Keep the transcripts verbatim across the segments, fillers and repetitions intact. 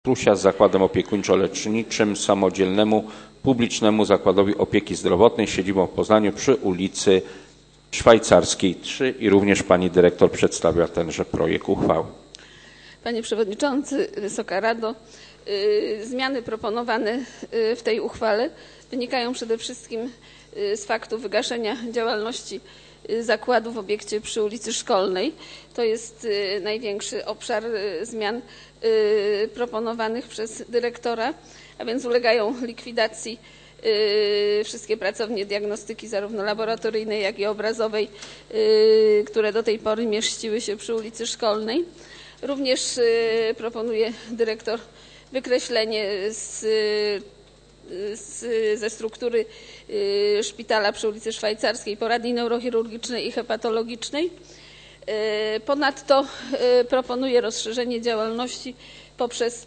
Prusia z Zakładem Opiekuńczo-Leczniczym Samodzielnemu Publicznemu Zakładowi Opieki Zdrowotnej z siedzibą w Poznaniu przy ulicy Szwajcarskiej trzy i również pani dyrektor przedstawia tenże projekt uchwały. Panie Przewodniczący, Wysoka Rado, zmiany proponowane w tej uchwale wynikają przede wszystkim z faktu wygaszenia działalności zakładu w obiekcie przy ulicy Szkolnej. To jest największy obszar zmian proponowanych przez dyrektora, a więc ulegają likwidacji wszystkie pracownie diagnostyki zarówno laboratoryjnej, jak i obrazowej, które do tej pory mieściły się przy ulicy Szkolnej. Również proponuje dyrektor wykreślenie z, z, ze struktury szpitala przy ulicy Szwajcarskiej poradni neurochirurgicznej i hepatologicznej. Ponadto proponuje rozszerzenie działalności poprzez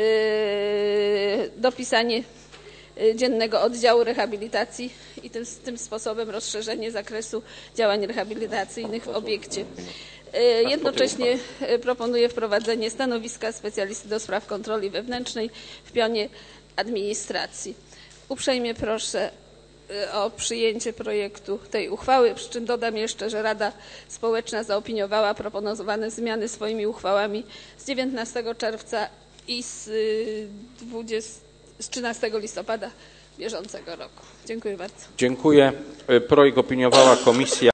dopisanie dziennego oddziału rehabilitacji i tym, tym sposobem rozszerzenie zakresu działań rehabilitacyjnych w obiekcie. Jednocześnie proponuje wprowadzenie stanowiska specjalisty do spraw kontroli wewnętrznej w pionie administracji. Uprzejmie proszę o przyjęcie projektu tej uchwały, przy czym dodam jeszcze, że Rada Społeczna zaopiniowała proponowane zmiany swoimi uchwałami z dziewiętnastego czerwca i z, z trzynastego listopada bieżącego roku. Dziękuję bardzo. Dziękuję. Projekt opiniowała Komisja